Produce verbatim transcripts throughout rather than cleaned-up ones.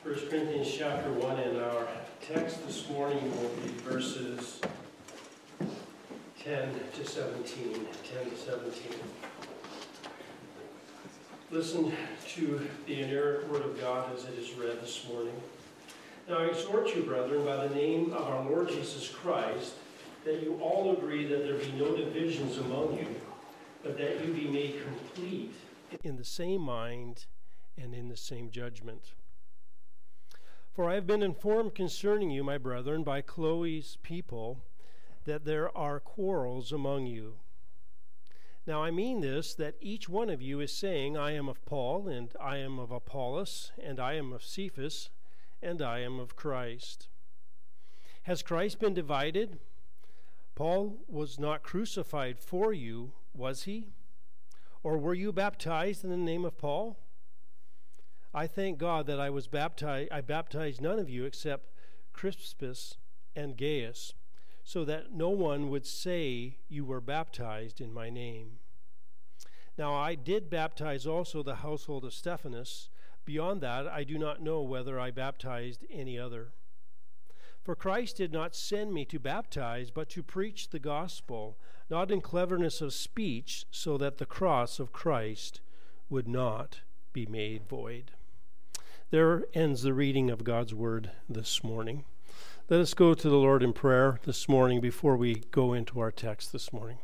First Corinthians chapter one, and our text this morning will be verses ten to seventeen. ten to seventeen. Listen to the inerrant word of God as it is read this morning. Now I exhort you, brethren, by the name of our Lord Jesus Christ, that you all agree that there be no divisions among you, but that you be made complete in the same mind and in the same judgment. For I have been informed concerning you, my brethren, by Chloe's people, that there are quarrels among you. Now I mean this, that each one of you is saying, I am of Paul, and I am of Apollos, and I am of Cephas, and I am of Christ. Has Christ been divided? Paul was not crucified for you, was he? Or were you baptized in the name of Paul? I thank God that I was baptized. I baptized none of you except Crispus and Gaius, so that no one would say you were baptized in my name. Now I did baptize also the household of Stephanas. Beyond that, I do not know whether I baptized any other. For Christ did not send me to baptize, but to preach the gospel, not in cleverness of speech, so that the cross of Christ would not be made void. There ends the reading of God's word this morning. Let us go to the Lord in prayer this morning before we go into our text this morning.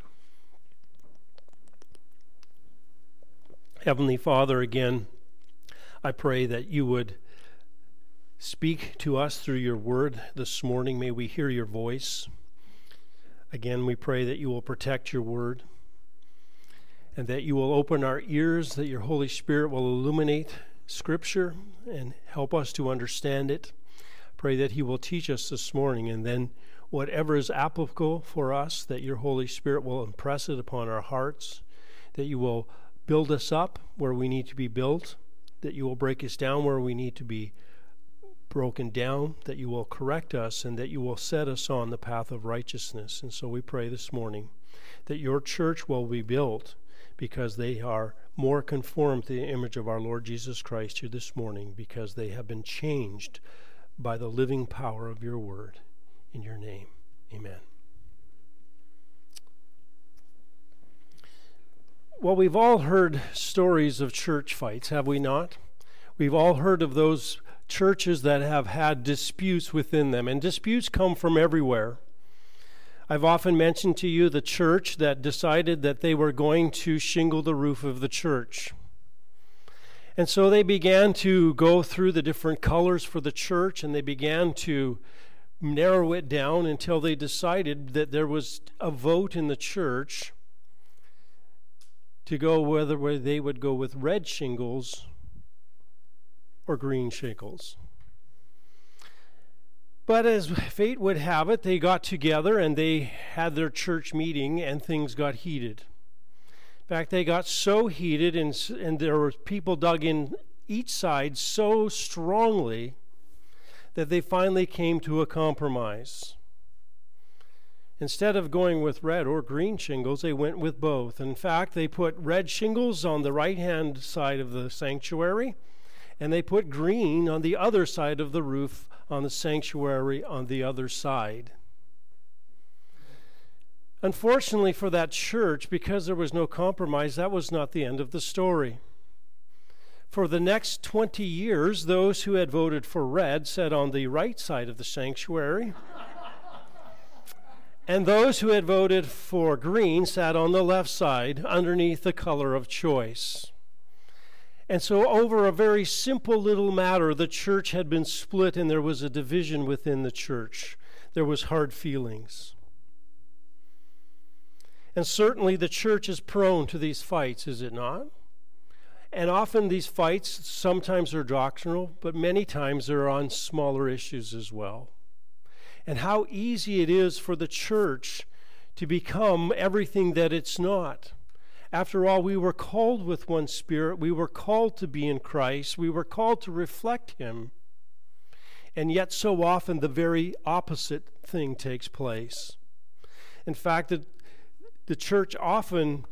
Heavenly Father, again, I pray that you would speak to us through your word this morning. May we hear your voice. Again, we pray that you will protect your word and that you will open our ears, that your Holy Spirit will illuminate Scripture and help us to understand it. Pray that he will teach us this morning, and then whatever is applicable for us, that your Holy Spirit will impress it upon our hearts, that you will build us up where we need to be built, that you will break us down where we need to be broken down, that you will correct us, and that you will set us on the path of righteousness. And so we pray this morning that your church will be built because they are more conformed to the image of our Lord Jesus Christ here this morning, because they have been changed by the living power of your word. In your name, amen. Well, we've all heard stories of church fights, have we not? We've all heard of those churches that have had disputes within them, and disputes come from everywhere. I've often mentioned to you the church that decided that they were going to shingle the roof of the church. And so they began to go through the different colors for the church, and they began to narrow it down until they decided that there was a vote in the church to go whether they would go with red shingles or green shingles. But as fate would have it, they got together and they had their church meeting, and things got heated. In fact, they got so heated, and, and there were people dug in each side so strongly that they finally came to a compromise. Instead of going with red or green shingles, they went with both. In fact, they put red shingles on the right-hand side of the sanctuary, and they put green on the other side of the roof on the sanctuary on the other side. Unfortunately for that church, because there was no compromise, that was not the end of the story. For the next twenty years, those who had voted for red sat on the right side of the sanctuary, and those who had voted for green sat on the left side underneath the color of choice. And so over a very simple little matter, the church had been split, and there was a division within the church. There was hard feelings. And certainly the church is prone to these fights, is it not? And often these fights sometimes are doctrinal, but many times they're on smaller issues as well. And how easy it is for the church to become everything that it's not. After all, we were called with one Spirit. We were called to be in Christ. We were called to reflect him. And yet so often the very opposite thing takes place. In fact, the, the church often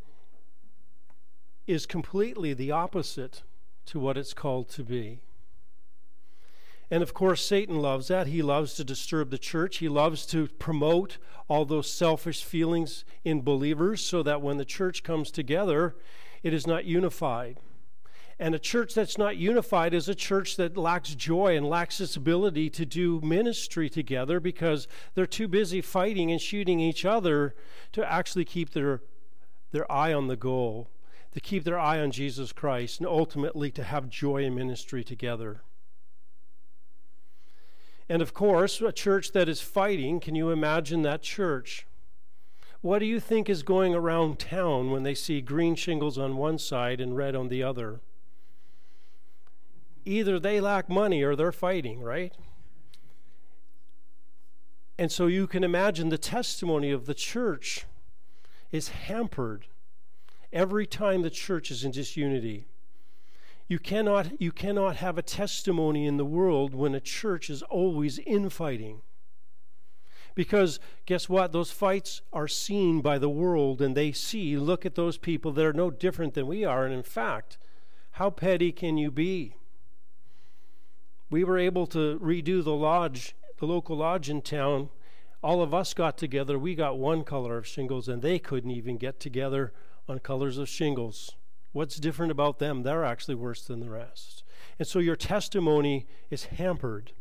is completely the opposite to what it's called to be. And of course, Satan loves that. He loves to disturb the church. He loves to promote all those selfish feelings in believers so that when the church comes together, it is not unified. And a church that's not unified is a church that lacks joy and lacks its ability to do ministry together because they're too busy fighting and shooting each other to actually keep their, their eye on the goal, to keep their eye on Jesus Christ, and ultimately to have joy in ministry together. And of course, a church that is fighting, can you imagine that church? What do you think is going around town when they see green shingles on one side and red on the other? Either they lack money or they're fighting, right? And so you can imagine the testimony of the church is hampered every time the church is in disunity. You cannot, you cannot have a testimony in the world when a church is always infighting. Because guess what? Those fights are seen by the world, and they see, look at those people that are no different than we are. And in fact, how petty can you be? We were able to redo the lodge, the local lodge in town. All of us got together. We got one color of shingles, and they couldn't even get together on colors of shingles. What's different about them? They're actually worse than the rest. And so your testimony is hampered.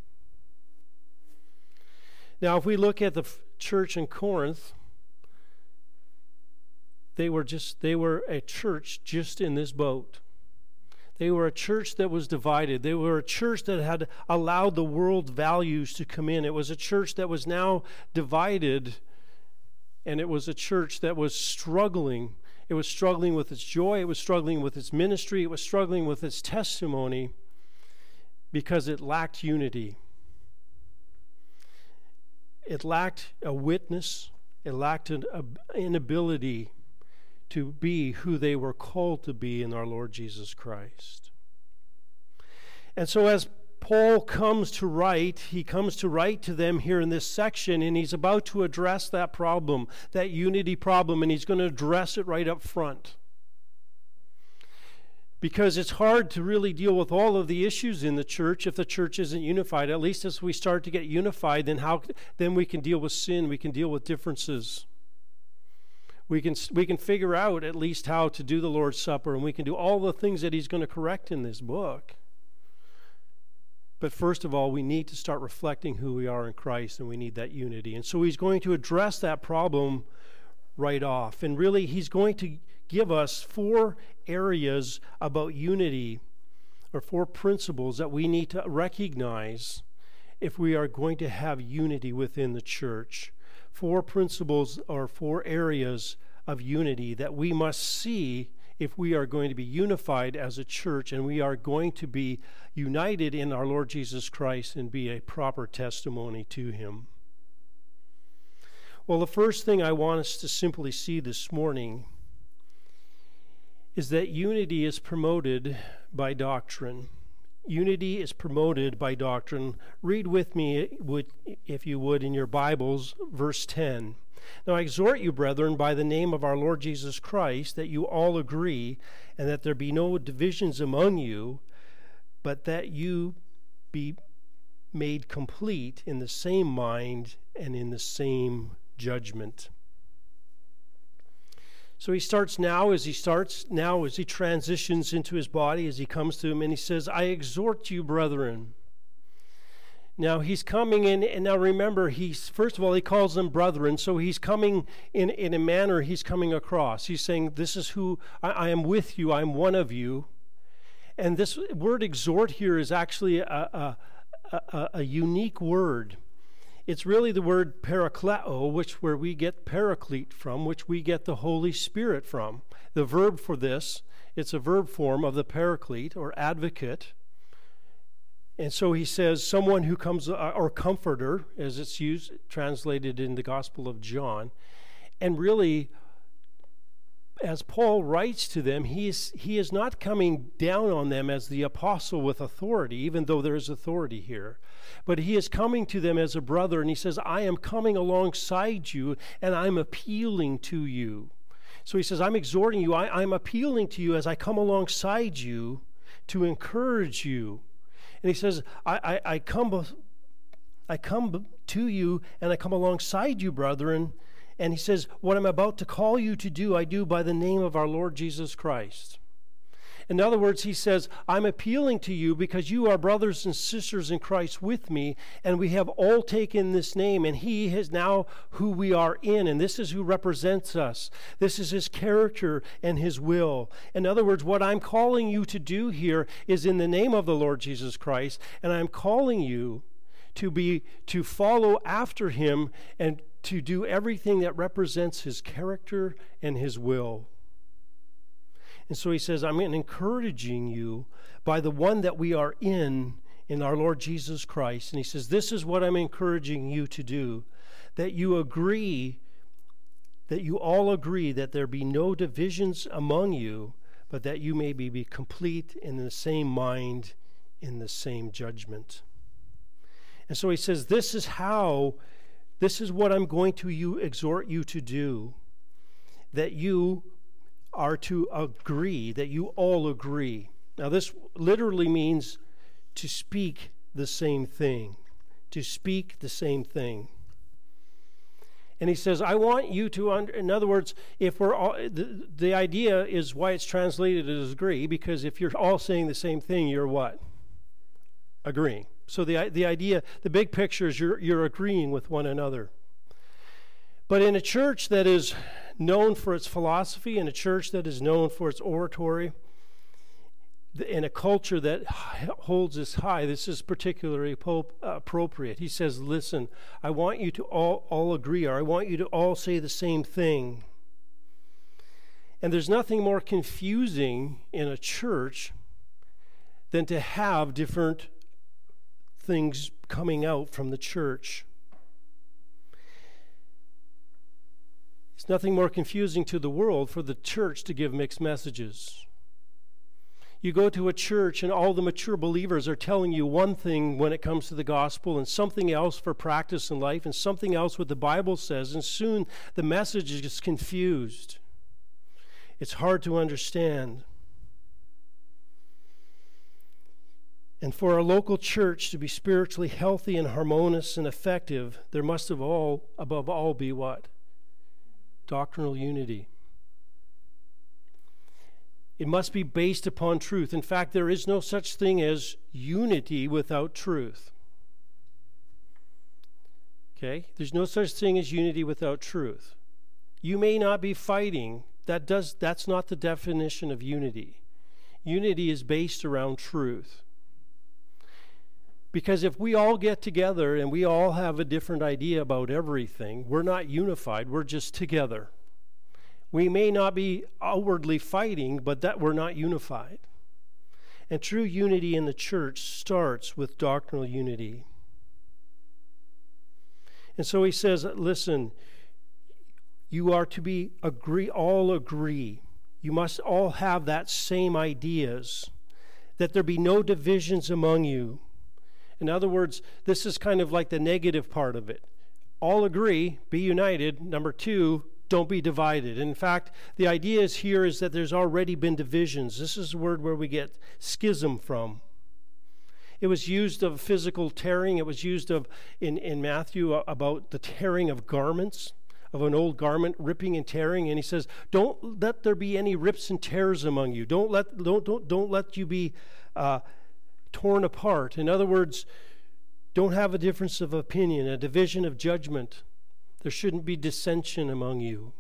Now, if we look at the f- church in Corinth, they were just they were a church just in this boat. They were a church that was divided. They were a church that had allowed the world values to come in. It was a church that was now divided, and it was a church that was struggling. It was struggling with its joy. It was struggling with its ministry. It was struggling with its testimony because it lacked unity. It lacked a witness. It lacked an inability to be who they were called to be in our Lord Jesus Christ. And so as Paul comes to write, he comes to write to them here in this section, and he's about to address that problem, that unity problem, and he's going to address it right up front. Because it's hard to really deal with all of the issues in the church if the church isn't unified. At least as we start to get unified, then how then we can deal with sin, we can deal with differences. We can we can figure out at least how to do the Lord's Supper, and we can do all the things that he's going to correct in this book. But first of all, we need to start reflecting who we are in Christ, and we need that unity. And so he's going to address that problem right off. And really, he's going to give us four areas about unity, or four principles that we need to recognize if we are going to have unity within the church. Four principles or four areas of unity that we must see if we are going to be unified as a church, and we are going to be united in our Lord Jesus Christ and be a proper testimony to him. Well, the first thing I want us to simply see this morning is that unity is promoted by doctrine. Unity is promoted by doctrine. Read with me, if you would, in your Bibles, verse ten. Now I exhort you, brethren, by the name of our Lord Jesus Christ, that you all agree, and that there be no divisions among you, but that you be made complete in the same mind and in the same judgment. So he starts now, as he starts now, as he transitions into his body, as he comes to him, and he says, I exhort you, brethren. Now he's coming in, and now remember, he's first of all, he calls them brethren, so he's coming in, in a manner he's coming across. He's saying, this is who, I, I am with you, I'm one of you. And this word exhort here is actually a, a, a, a unique word. It's really the word parakleo, which where we get paraclete from, which we get the Holy Spirit from. The verb for this, it's a verb form of the paraclete or advocate. And so he says, someone who comes, uh, or comforter, as it's used, translated in the Gospel of John. And really, as Paul writes to them, he is, he is not coming down on them as the apostle with authority, even though there is authority here. But he is coming to them as a brother, and he says, I am coming alongside you, and I'm appealing to you. So he says, I'm exhorting you, I, I'm appealing to you as I come alongside you to encourage you. And he says, I, I, I come I come to you and I come alongside you, brethren. And he says, what I'm about to call you to do, I do by the name of our Lord Jesus Christ. In other words, he says, I'm appealing to you because you are brothers and sisters in Christ with me, and we have all taken this name, and he is now who we are in, and this is who represents us. This is his character and his will. In other words, what I'm calling you to do here is in the name of the Lord Jesus Christ, and I'm calling you to be to follow after him and to do everything that represents his character and his will. And so he says, I'm encouraging you by the one that we are in, in our Lord Jesus Christ. And he says, this is what I'm encouraging you to do, that you agree, that you all agree that there be no divisions among you, but that you may be, be complete in the same mind, in the same judgment. And so he says, this is how, this is what I'm going to you exhort you to do, that you are to agree, that you all agree. Now this literally means to speak the same thing, to speak the same thing. And he says, I want you to, under, in other words, if we're all, the, the idea is why it's translated as agree, because if you're all saying the same thing, you're what? Agreeing. So the the idea, the big picture is you're you're agreeing with one another. But in a church that is known for its philosophy, in a church that is known for its oratory, in a culture that holds this high, this is particularly appropriate. He says, listen, I want you to all, all agree, or I want you to all say the same thing. And there's nothing more confusing in a church than to have different things coming out from the church. It's nothing more confusing to the world for the church to give mixed messages. You go to a church and all the mature believers are telling you one thing when it comes to the gospel and something else for practice in life and something else what the Bible says, and soon the message is just confused. It's hard to understand. And for a local church to be spiritually healthy and harmonious and effective, there must have all, above all, be what? Doctrinal unity. It must be based upon truth. In fact, there is no such thing as unity without truth. Okay? There's no such thing as unity without truth. You may not be fighting. That does, that's not the definition of unity. Unity is based around truth. Because if we all get together and we all have a different idea about everything, we're not unified, we're just together. We may not be outwardly fighting, but that we're not unified. And true unity in the church starts with doctrinal unity. And so he says, listen, you are to be agree, all agree. You must all have that same ideas, that there be no divisions among you. In other words, this is kind of like the negative part of it. All agree, be united. Number two, don't be divided. In fact, the idea is here is that there's already been divisions. This is the word where we get schism from. It was used of physical tearing. It was used of in, in Matthew about the tearing of garments, of an old garment, ripping and tearing. And he says, don't let there be any rips and tears among you. Don't let don't don't don't let you be uh, torn apart. In other words, don't have a difference of opinion, a division of judgment. There shouldn't be dissension among you.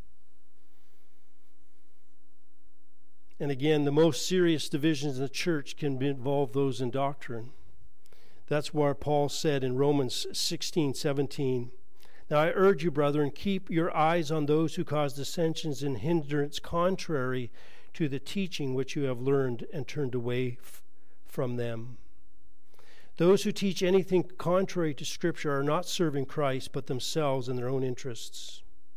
And again, the most serious divisions in the church can involve those in doctrine. That's why Paul said in Romans sixteen seventeen, now I urge you, brethren, keep your eyes on those who cause dissensions and hindrance contrary to the teaching which you have learned and turned away f- from them. Those who teach anything contrary to Scripture are not serving Christ, but themselves and their own interests.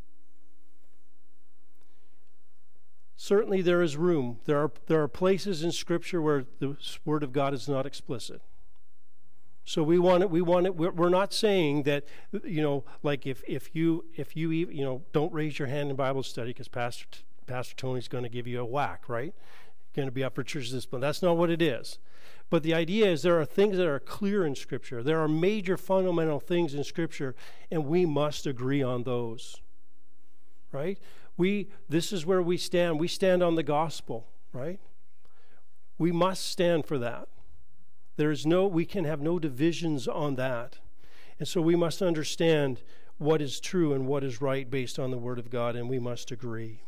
Certainly there is room. There are, there are places in Scripture where the Word of God is not explicit. So we want it, we want it, we're not saying that, you know, like if, if you, if you, you know, don't raise your hand in Bible study because Pastor, Pastor Tony's going to give you a whack, right? Going to be up for church discipline. That's not what it is. But the idea is there are things that are clear in Scripture. There are major fundamental things in Scripture, and we must agree on those. Right? We, this is where we stand. We stand on the gospel, right? We must stand for that. There is no, we can have no divisions on that. And so we must understand what is true and what is right based on the Word of God, and we must agree.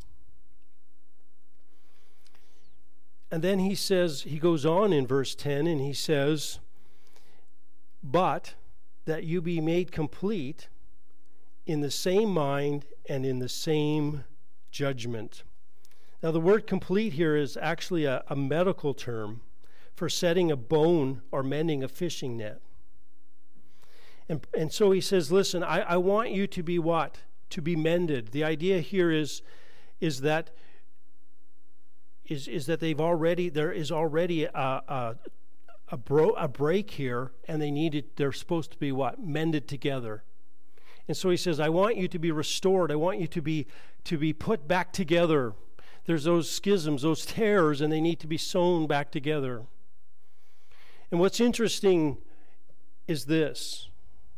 And then he says, he goes on in verse ten, and he says, but that you be made complete in the same mind and in the same judgment. Now, the word complete here is actually a, a medical term for setting a bone or mending a fishing net. And, and so he says, listen, I, I want you to be what? To be mended. The idea here is, is that is, is that they've already, there is already a, a, a, bro, a break here, and they need it, they're supposed to be what? Mended together. And so he says, I want you to be restored. I want you to be to be put back together. There's those schisms, those tears, and they need to be sewn back together. And what's interesting is this.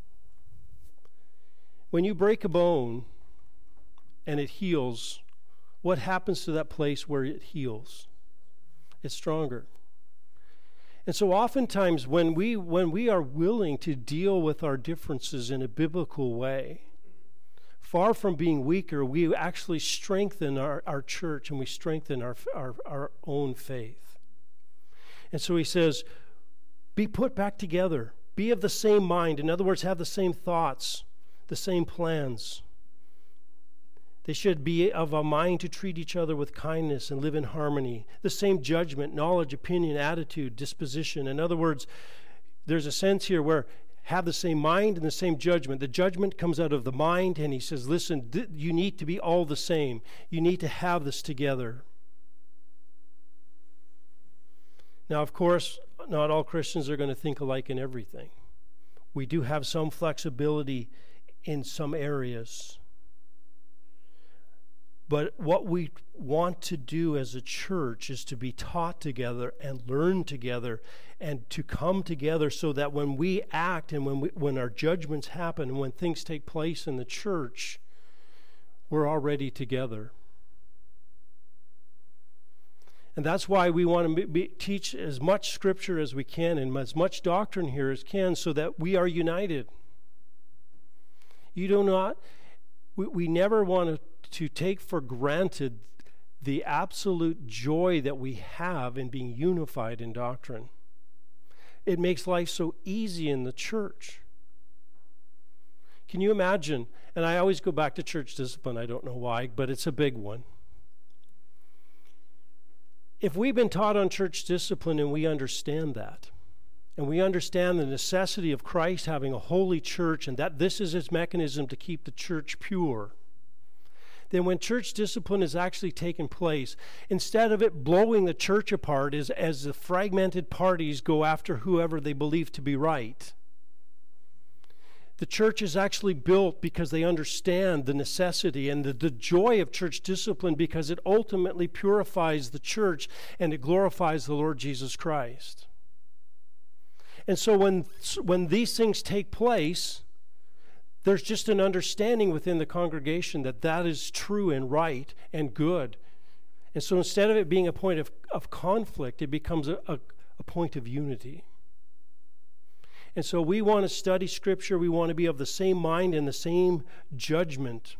When you break a bone and it heals, what happens to that place where it heals? It's stronger. And so oftentimes when we when we are willing to deal with our differences in a biblical way, far from being weaker, we actually strengthen our, our church and we strengthen our, our, our own faith. And so he says, be put back together. Be of the same mind. In other words, have the same thoughts, the same plans. They should be of a mind to treat each other with kindness and live in harmony. The same judgment, knowledge, opinion, attitude, disposition. In other words, there's a sense here where have the same mind and the same judgment. The judgment comes out of the mind, and he says, listen, th- you need to be all the same. You need to have this together. Now, of course, not all Christians are going to think alike in everything. We do have some flexibility in some areas. But what we want to do as a church is to be taught together and learn together and to come together so that when we act and when we, when our judgments happen and when things take place in the church, we're already together. And that's why we want to be, teach as much Scripture as we can and as much doctrine here as can so that we are united. You do not, we, we never want to to take for granted the absolute joy that we have in being unified in doctrine. It makes life so easy in the church. Can you imagine? And I always go back to church discipline. I don't know why, but it's a big one. If we've been taught on church discipline and we understand that, and we understand the necessity of Christ having a holy church and that this is his mechanism to keep the church pure, then when church discipline is actually taking place, instead of it blowing the church apart as, as the fragmented parties go after whoever they believe to be right, the church is actually built because they understand the necessity and the, the joy of church discipline because it ultimately purifies the church and it glorifies the Lord Jesus Christ. And so when, when these things take place, there's just an understanding within the congregation that that is true and right and good. And so instead of it being a point of, of conflict, it becomes a, a, a point of unity. And so we want to study Scripture. We want to be of the same mind and the same judgment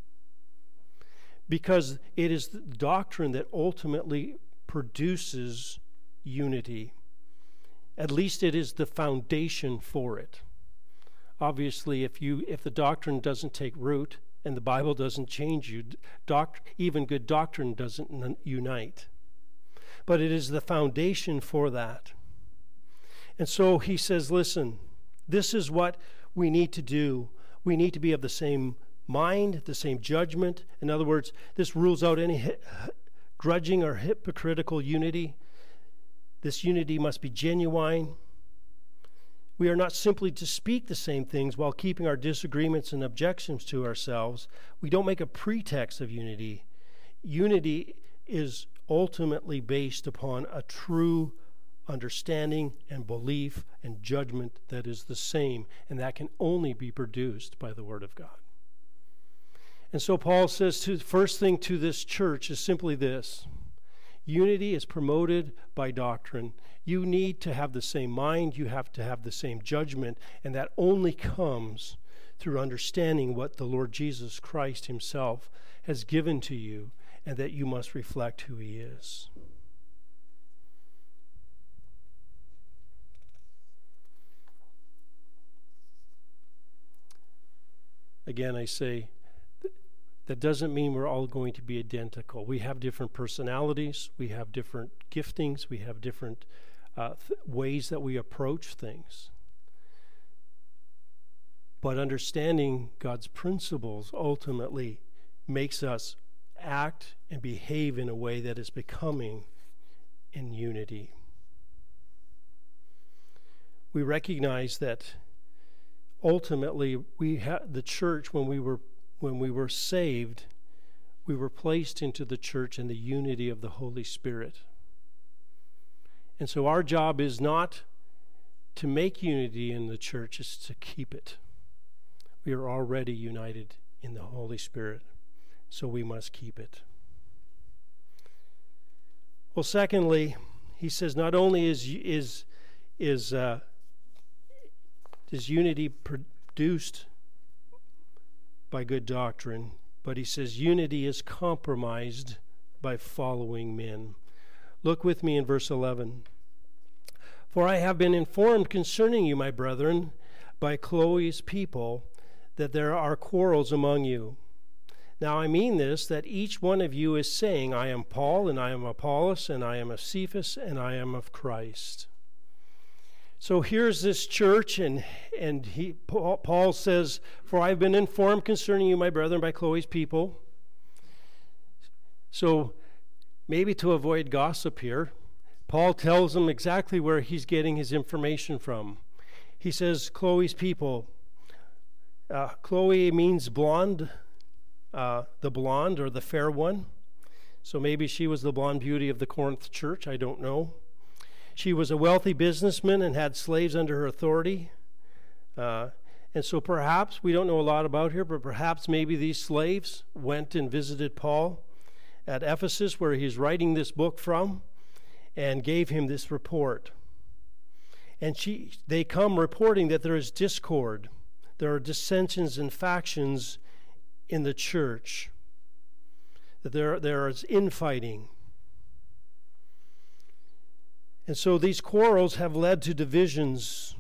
because it is the doctrine that ultimately produces unity. At least it is the foundation for it. Obviously, if you if the doctrine doesn't take root and the Bible doesn't change you, doc, even good doctrine doesn't unite. But it is the foundation for that. And so he says, listen, this is what we need to do. We need to be of the same mind, the same judgment. In other words, this rules out any hi- grudging or hypocritical unity. This unity must be genuine. We are not simply to speak the same things while keeping our disagreements and objections to ourselves. We don't make a pretext of unity. Unity is ultimately based upon a true understanding and belief and judgment that is the same, and that can only be produced by the Word of God. And so Paul says, to, first thing to this church is simply this: unity is promoted by doctrine. You need to have the same mind, you have to have the same judgment, and that only comes through understanding what the Lord Jesus Christ himself has given to you, and that you must reflect who he is. Again, I say, that doesn't mean we're all going to be identical. We have different personalities, we have different giftings, we have different uh, th- ways that we approach things. But understanding God's principles ultimately makes us act and behave in a way that is becoming in unity. We recognize that ultimately we ha- the church, when we were when we were saved, we were placed into the church in the unity of the Holy Spirit. And so our job is not to make unity in the church, it's to keep it. We are already united in the Holy Spirit, so we must keep it. Well, secondly, he says not only is is is uh, is unity produced by good doctrine, but he says unity is compromised by following men. Look with me in verse eleven. For I have been informed concerning you, my brethren, by Chloe's people, that there are quarrels among you. Now I mean this, that each one of you is saying, I am Paul, and I am Apollos, and I am of Cephas, and I am of Christ. So here's this church, and and he Paul, Paul says, for I've been informed concerning you, my brethren, by Chloe's people. So maybe to avoid gossip here, Paul tells them exactly where he's getting his information from. He says, Chloe's people. Uh, Chloe means blonde, uh, the blonde or the fair one. So maybe she was the blonde beauty of the Corinth church, I don't know. She was a wealthy businessman and had slaves under her authority. Uh, and so perhaps, we don't know a lot about her, but perhaps maybe these slaves went and visited Paul at Ephesus, where he's writing this book from, and gave him this report. And she, they come reporting that there is discord. There are dissensions and factions in the church. That there, there is infighting. And so these quarrels have led to divisions.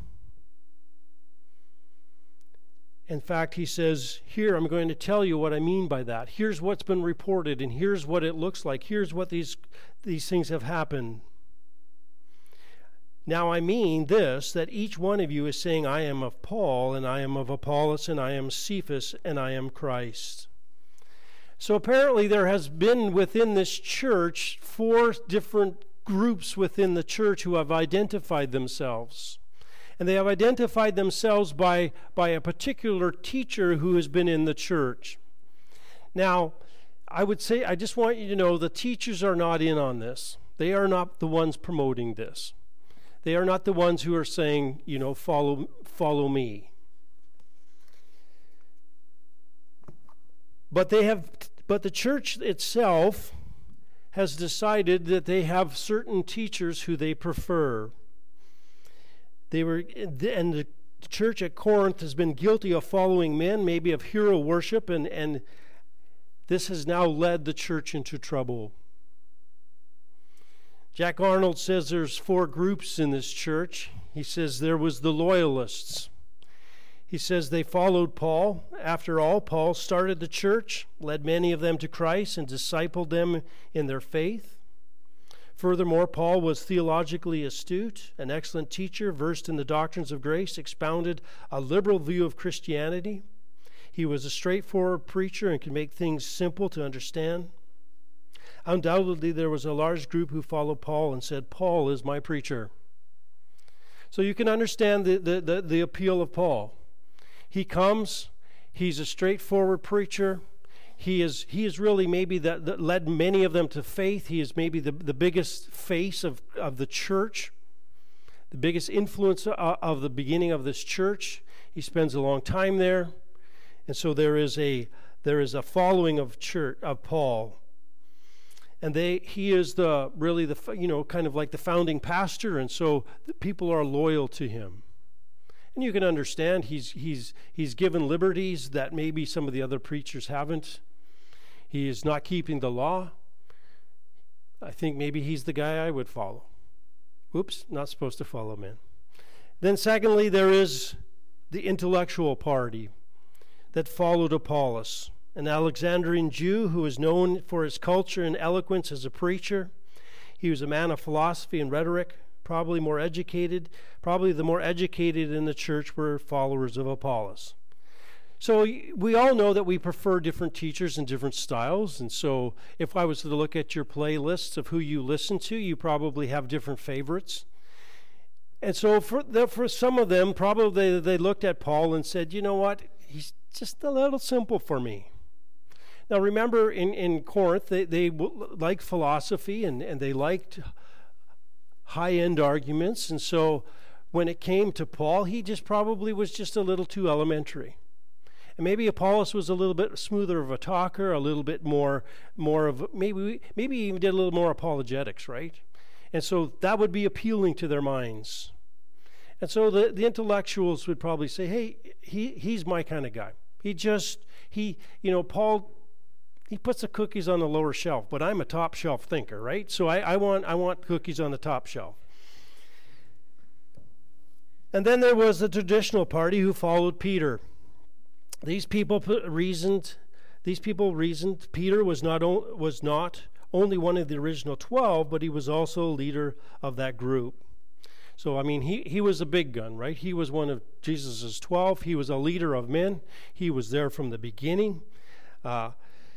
In fact, he says, here, I'm going to tell you what I mean by that. Here's what's been reported, and here's what it looks like. Here's what these, these things have happened. Now I mean this, that each one of you is saying, I am of Paul, and I am of Apollos, and I am Cephas, and I am Christ. So apparently there has been within this church four different groups within the church who have identified themselves. And they have identified themselves by, by a particular teacher who has been in the church. Now, I would say, I just want you to know the teachers are not in on this. They are not the ones promoting this. They are not the ones who are saying, you know, follow, follow me. But they have, but the church itself has decided that they have certain teachers who they prefer. They were, and the church at Corinth has been guilty of following men, maybe of hero worship, and, and this has now led the church into trouble. Jack Arnold says there's four groups in this church. He says there was the loyalists. He says they followed Paul. After all, Paul started the church, led many of them to Christ, and discipled them in their faith. Furthermore, Paul was theologically astute, an excellent teacher, versed in the doctrines of grace, expounded a liberal view of Christianity. He was a straightforward preacher and could make things simple to understand. Undoubtedly, there was a large group who followed Paul and said, Paul is my preacher. So you can understand the, the, the, the appeal of Paul. He comes, he's a straightforward preacher. He is he is really maybe that, that led many of them to faith. He is maybe the, the biggest face of, of the church. the biggest influence of the beginning of this church. He spends a long time there. And so there is a there is a following of church of Paul. And they he is the really the you know kind of like the founding pastor, and so the people are loyal to him. And you can understand he's he's he's given liberties that maybe some of the other preachers haven't. He is not keeping the law. I think maybe he's the guy I would follow. Oops, not supposed to follow men. Then secondly, there is the intellectual party that followed Apollos, an Alexandrian Jew who was known for his culture and eloquence as a preacher. He was a man of philosophy and rhetoric, probably more educated. Probably the more educated in the church were followers of Apollos. So we all know that we prefer different teachers and different styles. And so if I was to look at your playlists of who you listen to, you probably have different favorites. And so for the, for some of them, probably they looked at Paul and said, you know what, he's just a little simple for me. Now remember, in, in Corinth, they, they liked philosophy and, and they liked high-end arguments. And so when it came to Paul, he just probably was just a little too elementary. And maybe Apollos was a little bit smoother of a talker, a little bit more, more of, maybe, maybe even did a little more apologetics, right? And so that would be appealing to their minds. And so the, the intellectuals would probably say, hey, he he's my kind of guy. He just, he, you know, Paul, he puts the cookies on the lower shelf, but I'm a top shelf thinker, right? So I, I want I want cookies on the top shelf. And then there was the traditional party who followed Peter. These people reasoned, these people reasoned Peter was not o- was not only one of the original twelve, but he was also a leader of that group. So I mean, he he was a big gun, right? He was one of Jesus's twelve. He was a leader of men. He was there from the beginning. Uh,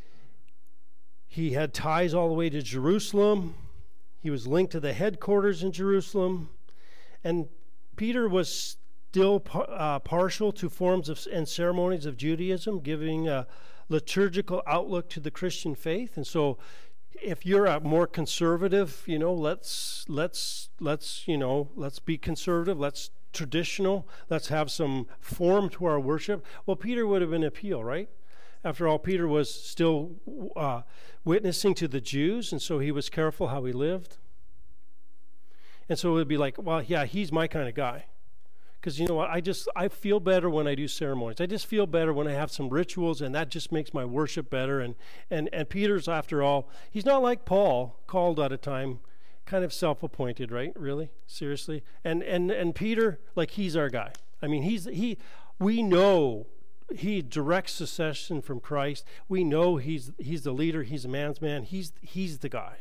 he had ties all the way to Jerusalem. He was linked to the headquarters in Jerusalem, and Peter was still uh, partial to forms of, and ceremonies of Judaism, giving a liturgical outlook to the Christian faith. And so if you're a more conservative, you know, let's let's let's you know, let's be conservative, let's traditional, let's have some form to our worship. Well, Peter would have been appeal, right? After all, Peter was still uh, witnessing to the Jews, and so he was careful how he lived. And so it would be like, well, yeah, he's my kind of guy. Because you know what, I just, I feel better when I do ceremonies. I just feel better when I have some rituals, and that just makes my worship better. And, and, and Peter's, after all, he's not like Paul, called at a time, kind of self-appointed, right? Really? Seriously? And, and, and Peter, like, he's our guy. I mean, he's, he, we know he direct succession from Christ. We know he's, he's the leader, he's a man's man, he's, he's the guy.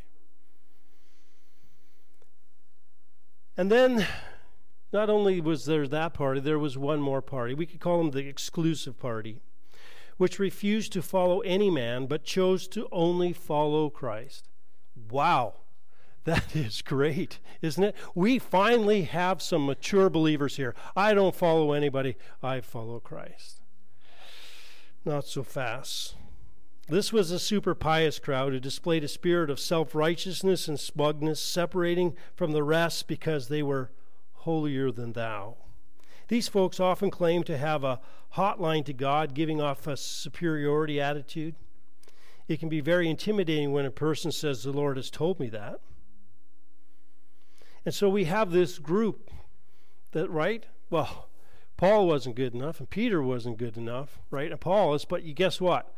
And then, not only was there that party, there was one more party. We could call them the exclusive party, which refused to follow any man, but chose to only follow Christ. Wow, that is great, isn't it? We finally have some mature believers here. I don't follow anybody, I follow Christ. Not so fast. This was a super pious crowd who displayed a spirit of self-righteousness and smugness, separating from the rest because they were holier than thou. These folks often claim to have a hotline to God, giving off a superiority attitude. It can be very intimidating when a person says, the Lord has told me that. And so we have this group that, right? Well, Paul wasn't good enough, and Peter wasn't good enough, right? Apollos, but you guess what?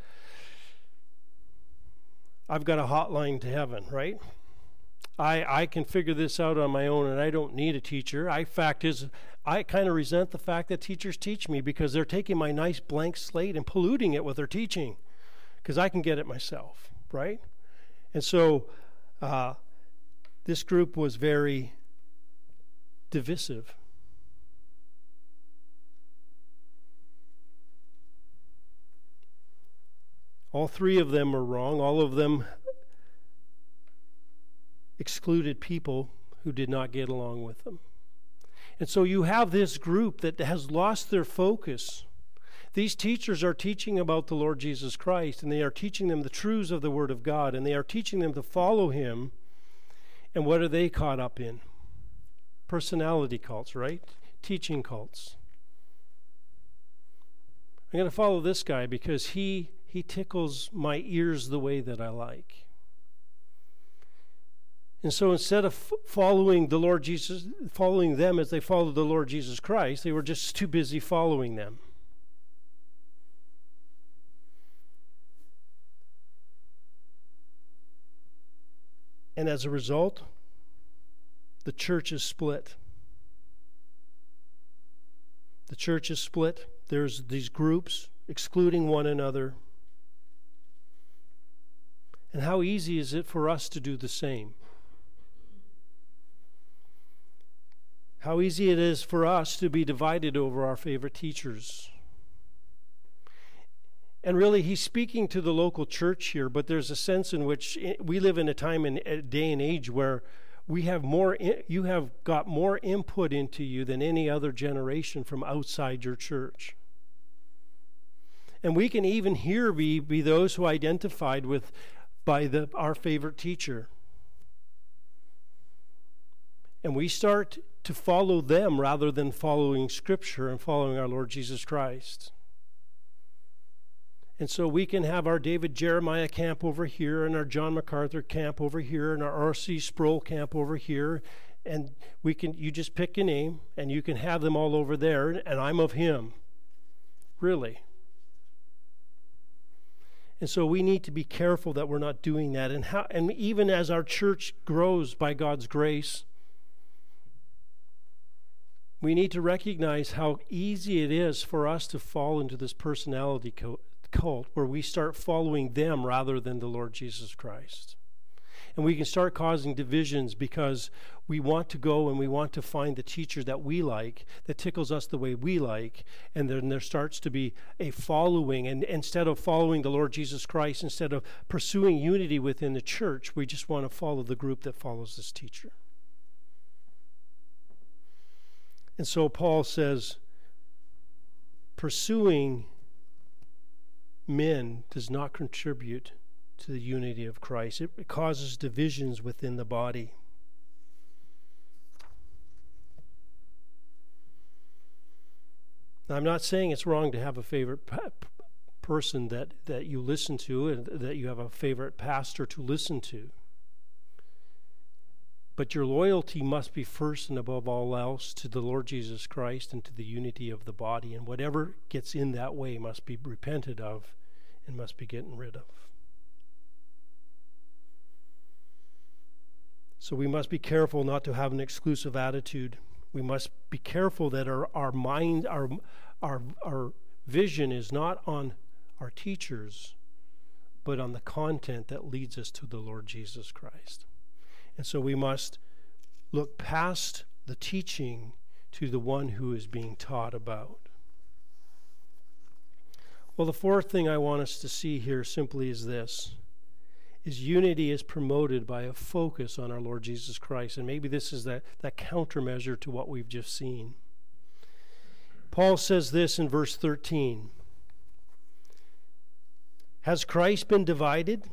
I've got a hotline to heaven, right? I, I can figure this out on my own, and I don't need a teacher. I fact is, I kind of resent the fact that teachers teach me, because they're taking my nice blank slate and polluting it with their teaching, because I can get it myself, right? And so uh, this group was very divisive. All three of them were wrong. All of them excluded people who did not get along with them. And so you have this group that has lost their focus. These teachers are teaching about the Lord Jesus Christ, and they are teaching them the truths of the Word of God, and they are teaching them to follow Him. And what are they caught up in? Personality cults, right? Teaching cults. I'm going to follow this guy because he he tickles my ears the way that I like. And so instead of f- following the Lord Jesus, following them as they followed the Lord Jesus Christ, they were just too busy following them. And as a result, the church is split. The church is split. There's these groups excluding one another. And how easy is it for us to do the same? How easy it is for us to be divided over our favorite teachers. And really, he's speaking to the local church here, but there's a sense in which we live in a time and a day and age where we have more, you have got more input into you than any other generation from outside your church. And we can even here be, be those who identified with by the our favorite teacher. And we start to follow them rather than following Scripture and following our Lord Jesus Christ. And so we can have our David Jeremiah camp over here and our John MacArthur camp over here and our R C Sproul camp over here. And we can, you just pick a name and you can have them all over there, and I'm of him. Really. And so we need to be careful that we're not doing that. And how, and even as our church grows by God's grace, we need to recognize how easy it is for us to fall into this personality cult where we start following them rather than the Lord Jesus Christ. And we can start causing divisions because we want to go and we want to find the teacher that we like, that tickles us the way we like, and then there starts to be a following. And instead of following the Lord Jesus Christ, instead of pursuing unity within the church, we just want to follow the group that follows this teacher. And so Paul says, pursuing men does not contribute to the unity of Christ. It causes divisions within the body. Now, I'm not saying it's wrong to have a favorite pa- person that, that you listen to and that you have a favorite pastor to listen to. But your loyalty must be first and above all else to the Lord Jesus Christ and to the unity of the body. And whatever gets in that way must be repented of and must be gotten rid of. So we must be careful not to have an exclusive attitude. We must be careful that our, our mind, our, our, our vision is not on our teachers, but on the content that leads us to the Lord Jesus Christ. And so we must look past the teaching to the one who is being taught about. Well, the fourth thing I want us to see here simply is this, is unity is promoted by a focus on our Lord Jesus Christ. And maybe this is that, that countermeasure to what we've just seen. Paul says this in verse thirteen. Has Christ been divided?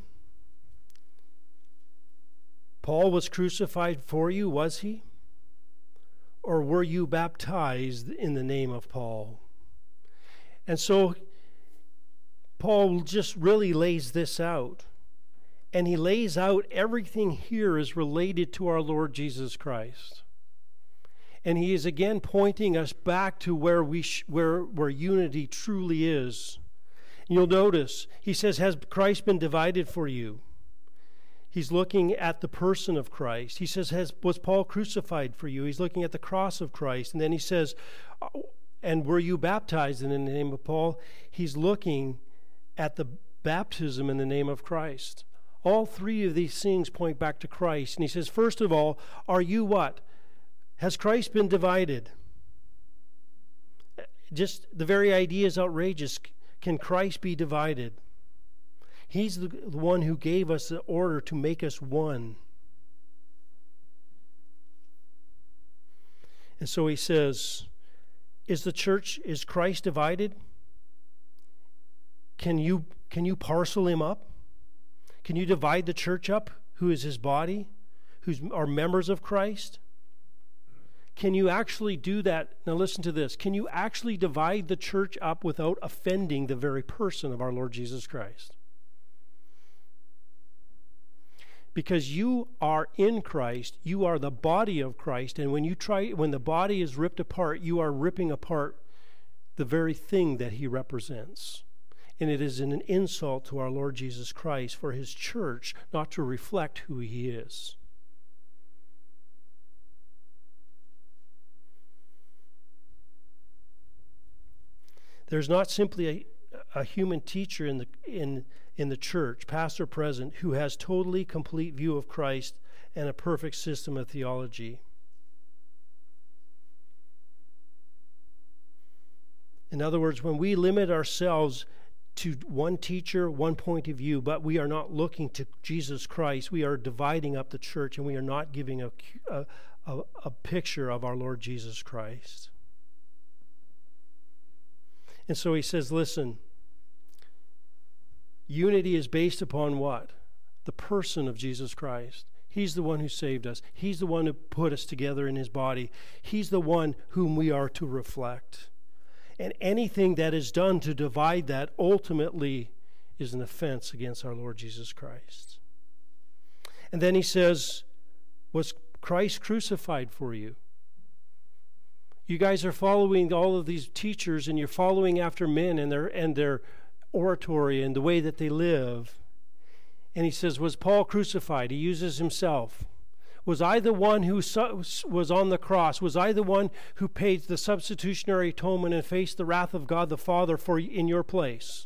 Paul was crucified for you, was he? Or were you baptized in the name of Paul? And so Paul just really lays this out. And he lays out everything here is related to our Lord Jesus Christ. And he is again pointing us back to where we sh- where where unity truly is. And you'll notice he says, has Christ been divided for you? He's looking at the person of Christ. He says, has was Paul crucified for you? He's looking at the cross of Christ. And then he says, and were you baptized in the name of Paul? He's looking at the baptism in the name of Christ. All three of these things point back to Christ. And he says, first of all, are you what? Has Christ been divided? Just the very idea is outrageous. Can Christ be divided? He's the one who gave us the order to make us one. And so he says, is the church, is Christ divided? Can you, can you parcel him up? Can you divide the church up, who is his body, who are members of Christ? can you actually do that? Now listen to this. Can you actually divide the church up without offending the very person of our Lord Jesus Christ? Because you are in Christ, you are the body of Christ, and when you try, when the body is ripped apart, you are ripping apart the very thing that he represents. And it is an insult to our Lord Jesus Christ for his church not to reflect who he is. There's not simply a, a human teacher in the in in the church, past or present, who has totally complete view of Christ and a perfect system of theology. In other words, when we limit ourselves to one teacher, one point of view, but we are not looking to Jesus Christ, we are dividing up the church, and we are not giving a, a, a, a picture of our Lord Jesus Christ. And so he says, listen, unity is based upon what? The person of Jesus Christ. He's the one who saved us. He's the one who put us together in his body. He's the one whom we are to reflect. And anything that is done to divide that ultimately is an offense against our Lord Jesus Christ. And then he says, was Christ crucified for you? You guys are following all of these teachers, and you're following after men and their and their oratory and the way that they live. And he says, was Paul crucified? He uses himself. Was I the one who was on the cross? Was I the one who paid the substitutionary atonement and faced the wrath of God the Father for in your place?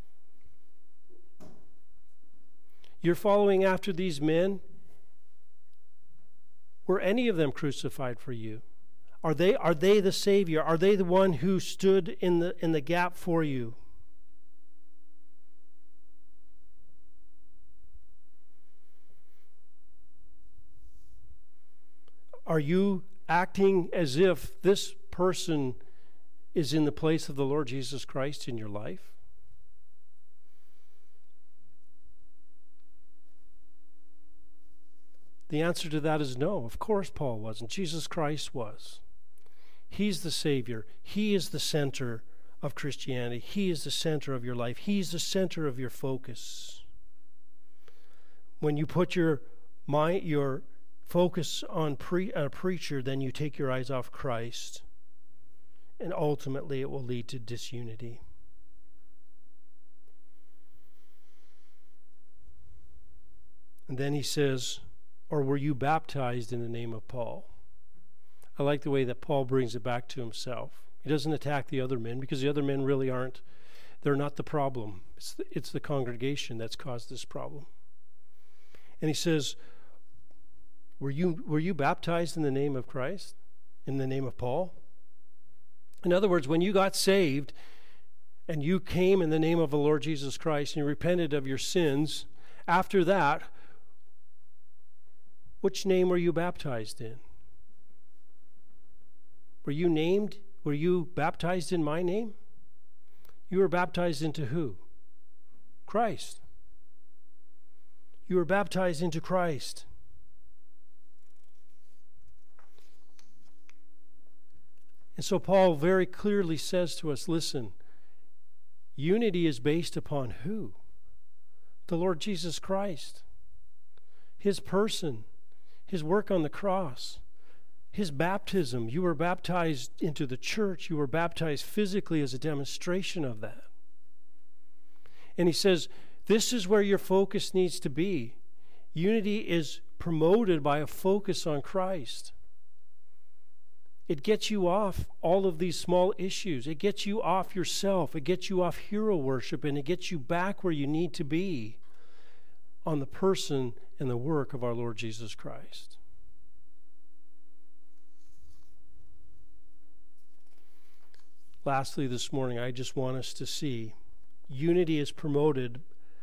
You're following after these men. Were any of them crucified for you? Are they are they the Savior? Are they the one who stood in the in the gap for you? Are you acting as if this person is in the place of the Lord Jesus Christ in your life? The answer to that is no. Of course Paul wasn't. Jesus Christ was. He's the Savior. He is the center of Christianity. He is the center of your life. He's the center of your focus. When you put your mind, your focus on pre, a preacher, then you take your eyes off Christ. And ultimately it will lead to disunity. And then he says, or were you baptized in the name of Paul? I like the way that Paul brings it back to himself. He doesn't attack the other men, because the other men really aren't, they're not the problem. It's the, it's the congregation that's caused this problem. And he says, were you, were you baptized in the name of Christ? In the name of Paul? In other words, when you got saved and you came in the name of the Lord Jesus Christ and you repented of your sins, after that, which name were you baptized in? Were you named, were you baptized in my name? You were baptized into who? Christ. You were baptized into Christ. And so Paul very clearly says to us, listen, unity is based upon who? The Lord Jesus Christ. His person. His work on the cross, his baptism. You were baptized into the church. You were baptized physically as a demonstration of that. And he says, this is where your focus needs to be. Unity is promoted by a focus on Christ. It gets you off all of these small issues. It gets you off yourself. It gets you off hero worship, and it gets you back where you need to be on the person and the work of our Lord Jesus Christ. Lastly, this morning, I just want us to see unity is promoted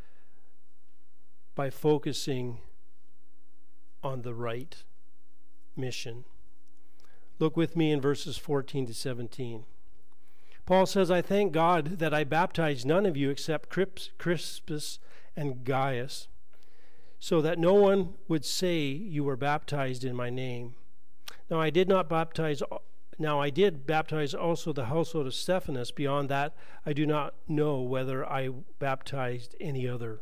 by focusing on the right mission. Look with me in verses fourteen to seventeen. Paul says, I thank God that I baptized none of you except Crispus and Gaius, so that no one would say you were baptized in my name. Now I did not baptize, now I did baptize also the household of Stephanas. Beyond that, I do not know whether I baptized any other.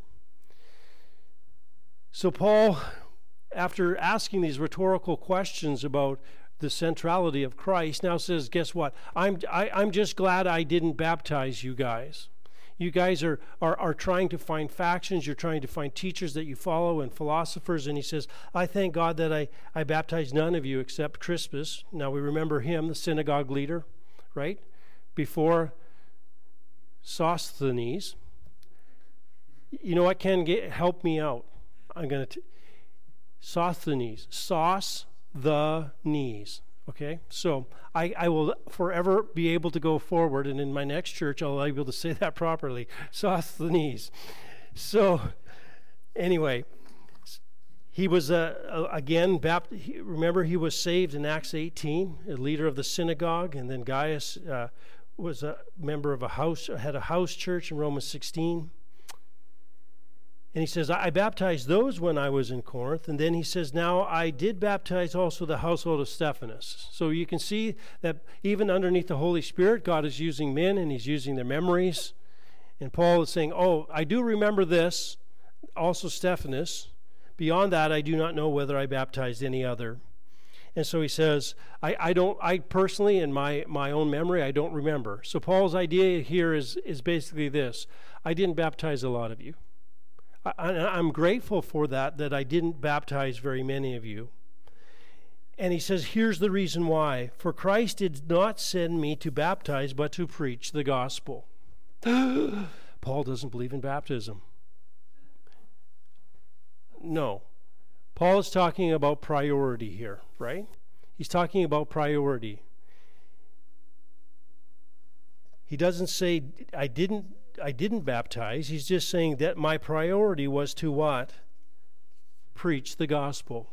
So Paul, after asking these rhetorical questions about the centrality of Christ, now says, guess what? I'm I, I'm just glad I didn't baptize you guys. You guys are, are, are trying to find factions. You're trying to find teachers that you follow and philosophers. And he says, I thank God that I, I baptized none of you except Crispus. Now we remember him, the synagogue leader, right? Before Sosthenes. You know what, Ken? Get, help me out. I'm going to... Sosthenes. Sos the knees. Okay, so I, I will forever be able to go forward, and in my next church I'll be able to say that properly. Sosthenes. So anyway, he was uh, uh, again bapt- he, remember he was saved in Acts eighteen, a leader of the synagogue, and then Gaius uh, was a member of a house, had a house church in Romans sixteen. And he says, I baptized those when I was in Corinth. And then he says, now I did baptize also the household of Stephanas. So you can see that even underneath the Holy Spirit, God is using men and he's using their memories. And Paul is saying, oh, I do remember this, also Stephanas. Beyond that, I do not know whether I baptized any other. And so he says, I, I don't, I personally, in my, my own memory, I don't remember. So Paul's idea here is, is basically this. I didn't baptize a lot of you. I, I'm grateful for that, that I didn't baptize very many of you. And he says, here's the reason why. For Christ did not send me to baptize, but to preach the gospel. Paul doesn't believe in baptism. No. Paul is talking about priority here, right? He's talking about priority. He doesn't say, I didn't I didn't baptize. He's just saying that my priority was to what? Preach the gospel.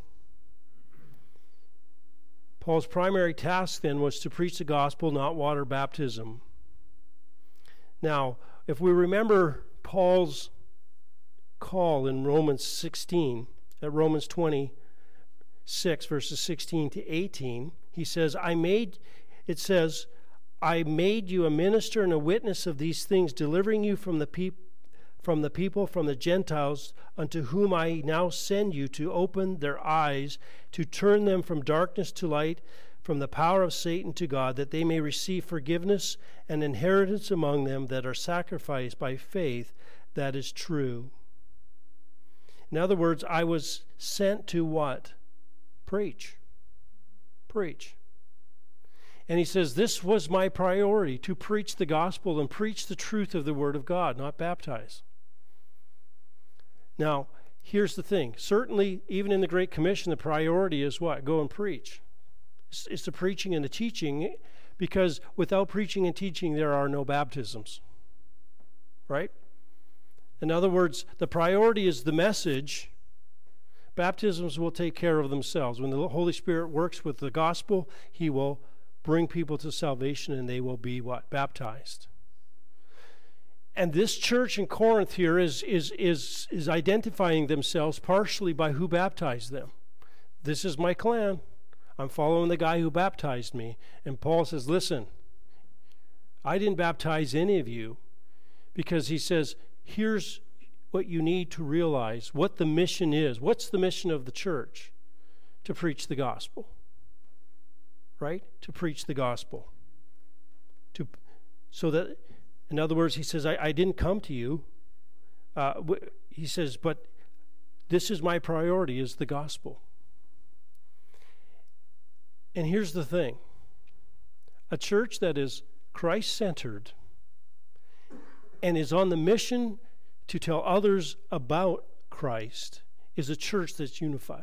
Paul's primary task then was to preach the gospel, not water baptism. Now, if we remember Paul's call in Romans sixteen, at Romans twenty-six, verses sixteen to eighteen, he says, I made, it says, I made you a minister and a witness of these things, delivering you from the peop- from the people, from the Gentiles, unto whom I now send you to open their eyes, to turn them from darkness to light, from the power of Satan to God, that they may receive forgiveness and inheritance among them that are sacrificed by faith that is true. In other words, I was sent to what? Preach. Preach. And he says, this was my priority, to preach the gospel and preach the truth of the word of God, not baptize. Now, here's the thing. Certainly, even in the Great Commission, the priority is what? Go and preach. It's, it's the preaching and the teaching, because without preaching and teaching, there are no baptisms. Right? In other words, the priority is the message. Baptisms will take care of themselves. When the Holy Spirit works with the gospel, he will bring people to salvation, and they will be what? Baptized. And this church in Corinth here is, is, is, is identifying themselves partially by who baptized them. This is my clan. I'm following the guy who baptized me. And Paul says, listen, I didn't baptize any of you, because he says, here's what you need to realize, what the mission is. What's the mission of the church? To preach the gospel. Right? To preach the gospel. To, so that, in other words, he says, I, I didn't come to you. Uh, he says, but this is my priority, is the gospel. And here's the thing. A church that is Christ-centered and is on the mission to tell others about Christ is a church that's unified.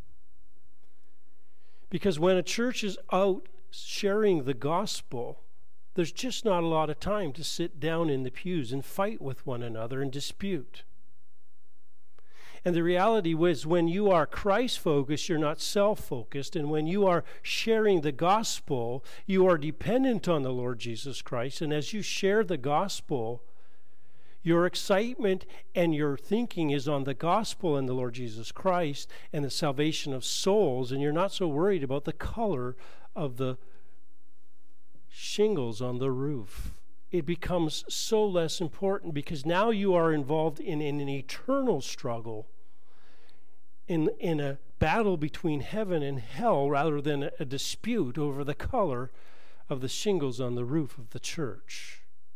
Because when a church is out sharing the gospel, there's just not a lot of time to sit down in the pews and fight with one another and dispute. And the reality was, when you are Christ-focused, you're not self-focused. And when you are sharing the gospel, you are dependent on the Lord Jesus Christ. And as you share the gospel, Your excitement and your thinking is on the gospel and the Lord Jesus Christ and the salvation of souls, and you're not so worried about the color of the shingles on the roof. It becomes so less important because now you are involved in, in an eternal struggle, in, in a battle between heaven and hell rather than a, a dispute over the color of the shingles on the roof of the church.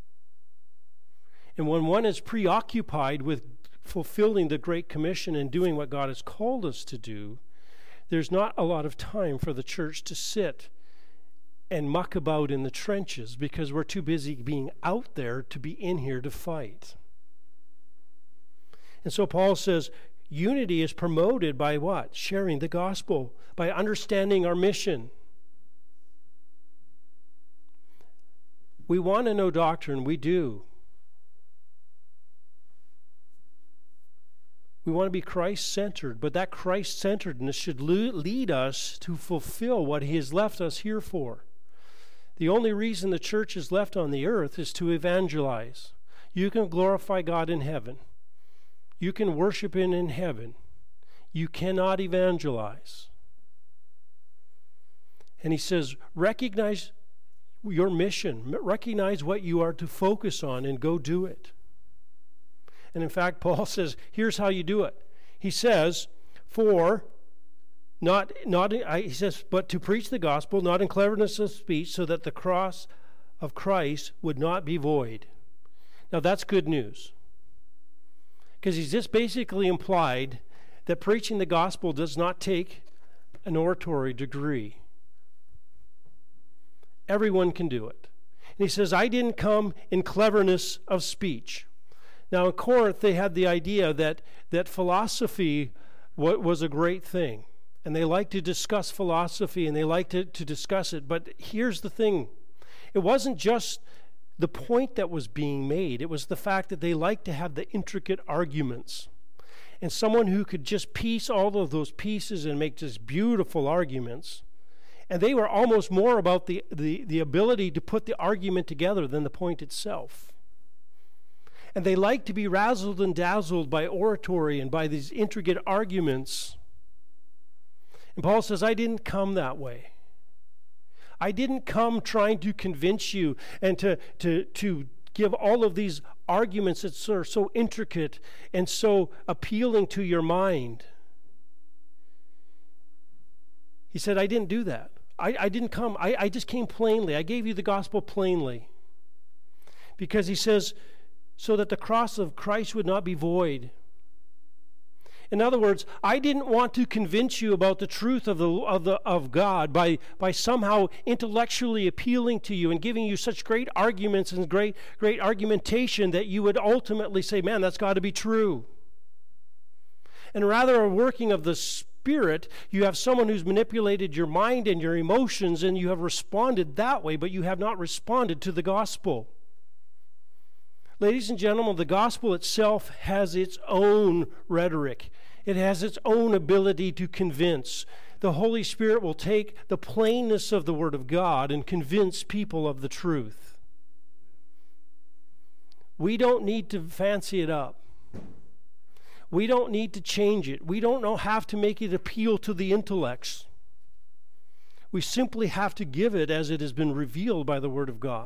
And when one is preoccupied with fulfilling the Great Commission and doing what God has called us to do, there's not a lot of time for the church to sit and muck about in the trenches because we're too busy being out there to be in here to fight. And so Paul says, unity is promoted by what? Sharing the gospel, by understanding our mission. We want to know doctrine, we do. We want to be Christ-centered, but that Christ-centeredness should lead us to fulfill what he has left us here for. The only reason the church is left on the earth is to evangelize. You can glorify God in heaven. You can worship him in heaven. You cannot evangelize. And he says, recognize your mission. Recognize what you are to focus on and go do it. And in fact, Paul says, here's how you do it. He says, for, not, not he says, but to preach the gospel, not in cleverness of speech, so that the cross of Christ would not be void. Now that's good news. Because he's just basically implied that preaching the gospel does not take an oratory degree. Everyone can do it. And he says, I didn't come in cleverness of speech. Now, in Corinth, they had the idea that, that philosophy was a great thing. And they liked to discuss philosophy, and they liked to, to discuss it. But here's the thing. It wasn't just the point that was being made. It was the fact that they liked to have the intricate arguments. And someone who could just piece all of those pieces and make just beautiful arguments. And they were almost more about the, the, the ability to put the argument together than the point itself. And they like to be razzled and dazzled by oratory and by these intricate arguments. And Paul says, I didn't come that way. I didn't come trying to convince you and to, to, to give all of these arguments that are so intricate and so appealing to your mind. He said, I didn't do that. I, I didn't come. I, I just came plainly. I gave you the gospel plainly. Because he says, so that the cross of Christ would not be void. In other words, I didn't want to convince you about the truth of the of the of God by by somehow intellectually appealing to you and giving you such great arguments and great great argumentation that you would ultimately say, man, that's got to be true. And rather a working of the Spirit, you have someone who's manipulated your mind and your emotions, and you have responded that way, but you have not responded to the gospel. Ladies and gentlemen, the gospel itself has its own rhetoric. It has its own ability to convince. The Holy Spirit will take the plainness of the Word of God and convince people of the truth. We don't need to fancy it up. We don't need to change it. We don't have to make it appeal to the intellects. We simply have to give it as it has been revealed by the Word of God.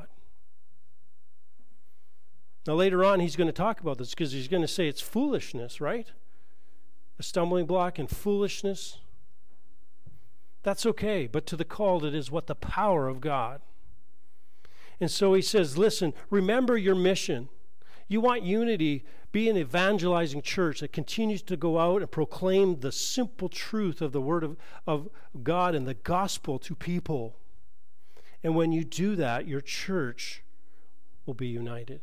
Now later on he's going to talk about this because he's going to say it's foolishness, right? A stumbling block and foolishness. That's okay, but to the called it is what the power of God. And so he says, listen, remember your mission. You want unity, be an evangelizing church that continues to go out and proclaim the simple truth of the Word of, of God and the gospel to people. And when you do that, your church will be united.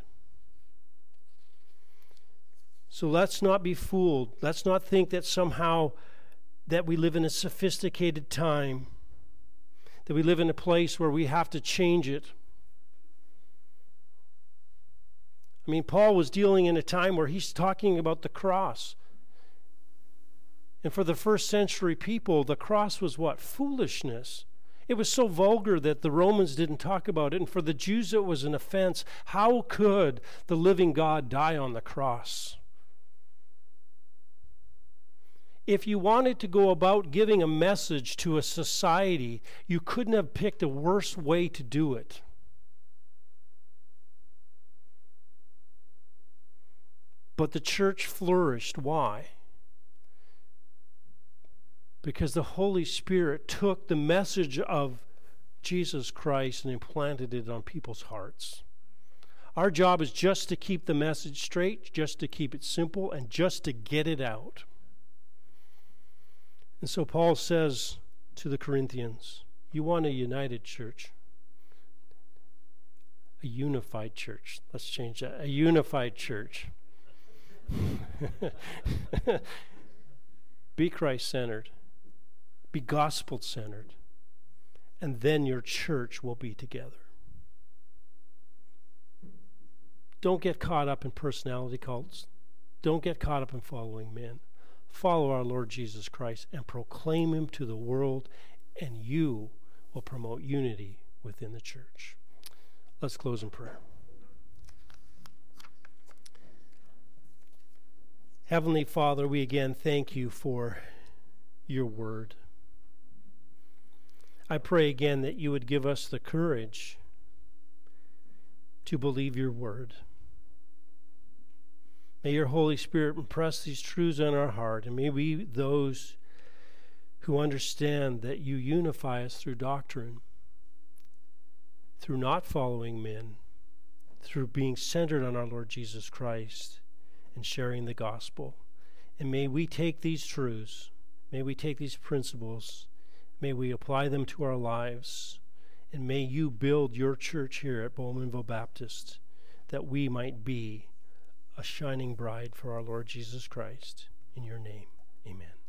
So let's not be fooled. Let's not think that somehow that we live in a sophisticated time, that we live in a place where we have to change it. I mean, Paul was dealing in a time where he's talking about the cross. And for the first century people, the cross was what? Foolishness. It was so vulgar that the Romans didn't talk about it, and for the Jews it was an offense. How could the living God die on the cross? If you wanted to go about giving a message to a society, you couldn't have picked a worse way to do it. But the church flourished. Why? Because the Holy Spirit took the message of Jesus Christ and implanted it on people's hearts. Our job is just to keep the message straight, just to keep it simple, and just to get it out. And so Paul says to the Corinthians, you want a united church, a unified church. Let's change that. A unified church. Be Christ-centered. Be gospel-centered. And then your church will be together. Don't get caught up in personality cults. Don't get caught up in following men. Follow our Lord Jesus Christ and proclaim him to the world, and you will promote unity within the church. Let's close in prayer. Heavenly Father, we again thank you for your word. I pray again that you would give us the courage to believe your word. May your Holy Spirit impress these truths on our heart, and may we be those who understand that you unify us through doctrine, through not following men, through being centered on our Lord Jesus Christ and sharing the gospel. And may we take these truths, may we take these principles, may we apply them to our lives, and may you build your church here at Bowmanville Baptist, that we might be a shining bride for our Lord Jesus Christ. In your name, amen.